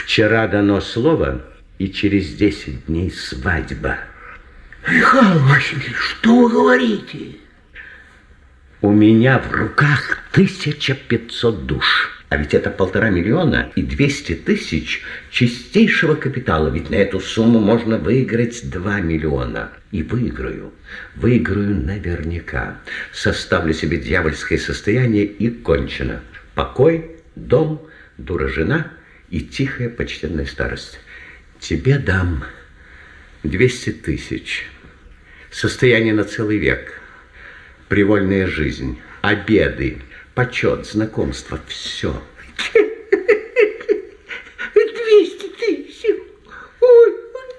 Вчера дано слово, и через 10 дней свадьба. Михаил Васильевич, что вы говорите? У меня в руках 1500 душ. А ведь это 1,5 миллиона и 200 тысяч чистейшего капитала. Ведь на эту сумму можно выиграть 2 миллиона. И выиграю. Выиграю наверняка. Составлю себе дьявольское состояние и кончено. Покой, дом, дура жена и тихая почтенная старость. Тебе дам 200 тысяч. Состояние на целый век. Привольная жизнь. Обеды. Почет, знакомство, все. 200 тысяч. Ой,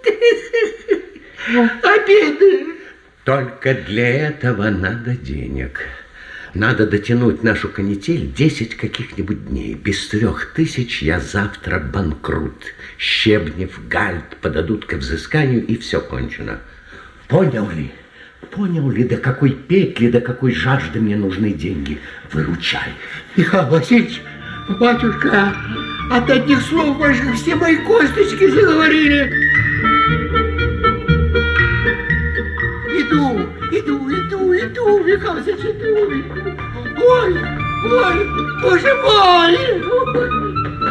обеды. Только для этого надо денег. Надо дотянуть нашу канитель 10 каких-нибудь дней. Без 3000 я завтра банкрут. Щебнев, Гальд подадут к взысканию, и все кончено. Понял ли? Понял ли, до какой петли, до какой жажды мне нужны деньги? Выручай. Михаил Васильевич, батюшка, от одних слов ваших все мои косточки заговорили. Иду, Михаил Васильевич, иду. Ой, боже мой!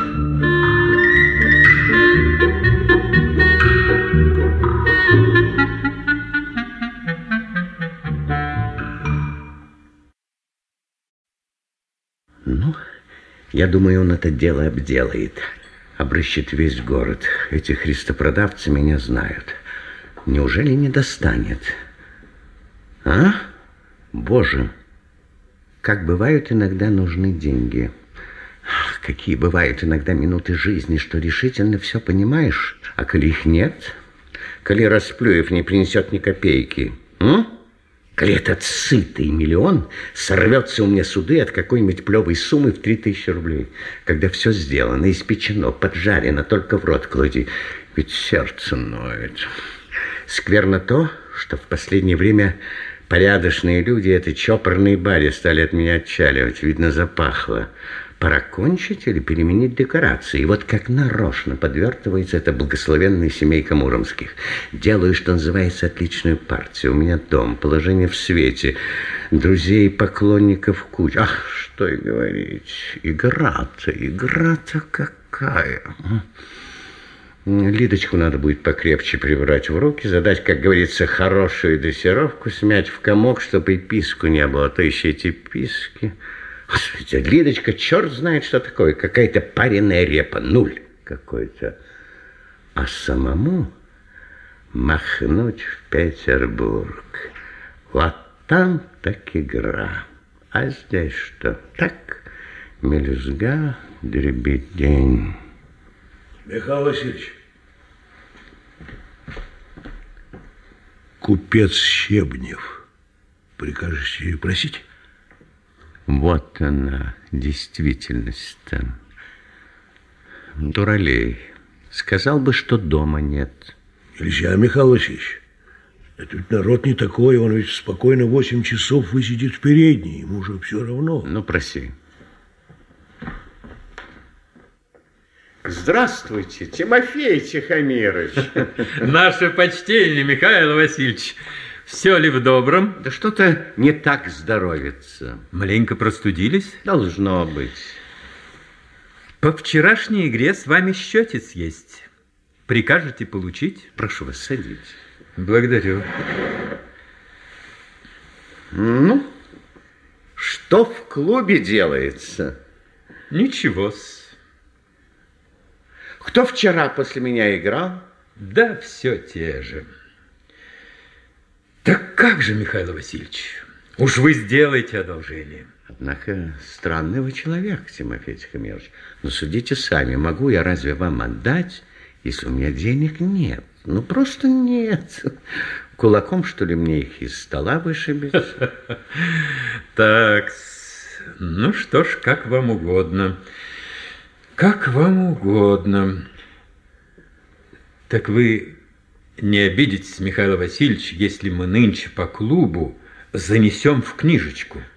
Ну, я думаю, он это дело обделает. Обрыщет весь город. Эти христопродавцы меня знают. Неужели не достанет? А? Боже, как бывают иногда нужны деньги. Какие бывают иногда минуты жизни, что решительно все понимаешь, а коли их нет, коли Расплюев не принесет ни копейки, коли этот сытый миллион сорвется у меня суды от какой-нибудь плевой суммы в 3000 рублей, когда все сделано, испечено, поджарено, только в рот клади, ведь сердце ноет. Скверно то, что в последнее время порядочные люди этой чопорной баре стали от меня отчаливать. Видно, запахло. Пора кончить или переменить декорации. И вот как нарочно подвертывается эта благословенная семейка Муромских. Делаю, что называется, отличную партию. У меня дом, положение в свете, друзей и поклонников куча. Ах, что и говорить. Игра-то какая. Лидочку надо будет покрепче прибрать в руки, задать, как говорится, хорошую дрессировку, смять в комок, чтобы и писку не было, а то еще эти писки. Господи, Лидочка, черт знает, что такое, какая-то пареная репа, нуль какой-то. А самому махнуть в Петербург. Вот там так игра. А здесь что? Так, мелюзга, дребедень. Михаил Васильевич, купец Щебнев, прикажете просить? Вот она, действительность-то. Дуралей. Сказал бы, что дома нет. Нельзя, Михаил Васильевич. Это ведь народ не такой, он ведь спокойно 8 часов высидит в передней, ему уже все равно. Ну, проси. Здравствуйте, Тимофей Тихомирович. Наше почтение, Михаил Васильевич. Все ли в добром? Да что-то не так здоровится. Маленько простудились? Должно быть. По вчерашней игре с вами счетец есть. Прикажете получить? Прошу вас, садитесь. Благодарю. Ну, что в клубе делается? Ничего-с. Кто вчера после меня играл? Да все те же. Так как же, Михаил Васильевич, уж вы сделаете одолжение. Однако странный вы человек, Тимофей Тихомирович. Но судите сами, могу я разве вам отдать, если у меня денег нет? Ну, просто нет. Кулаком, что ли, мне их из стола вышибить? Так, ну что ж, как вам угодно. Как вам угодно. Так вы не обидитесь, Михаил Васильевич, если мы нынче по клубу занесем в книжечку?